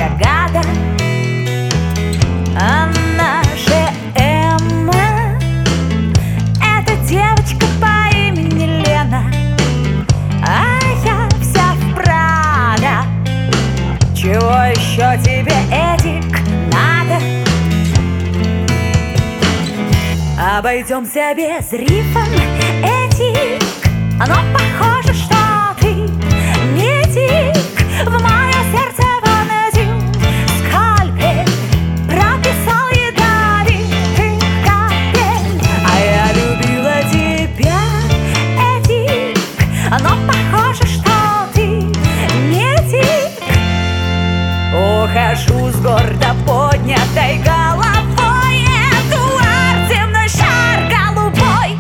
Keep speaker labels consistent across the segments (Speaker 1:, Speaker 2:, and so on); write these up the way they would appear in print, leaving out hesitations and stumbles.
Speaker 1: гада. Она же Эмма, эта девочка по имени Лена, а я вся в Прада. Чего еще тебе, Эдик, надо? Обойдемся без рифм, Эдик, но похоже, что ты не дик. В мое сердце вонзил скальпель, прописал ядовитых капель. А я любила тебя, Эдик, но похоже, что ты не дик. Ухожу с гордо поднятой головой, Эдуард, земной шар голубой.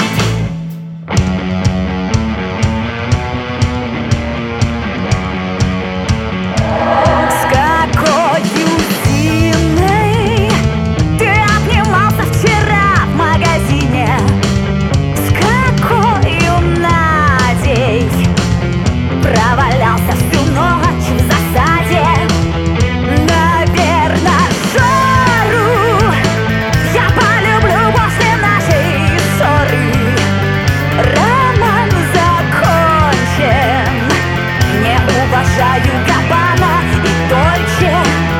Speaker 1: С какою Зиной ты обнимался вчера в магазине? С какою Надей провалялся всю ночь в засаде? Наверно, Жару я полюблю после нашей ссоры. Роман закончен, не уважаю Габбана и Дольче.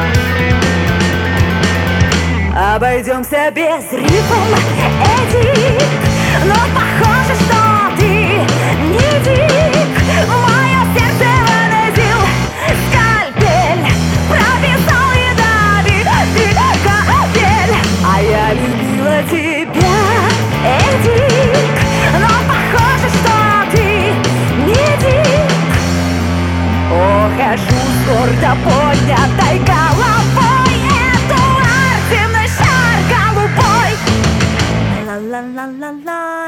Speaker 1: Обойдемся без рифм, Эдик, но похоже, что ты не дик. В мое сердце вонзил скальпель, прописал ядовитый капель. А я любила тебя, Эдик, но похоже, что ты не дик. Ухожу с гордо поднятой головой, Эдуард, земной шар голубой. Ла-ла-ла-ла-ла.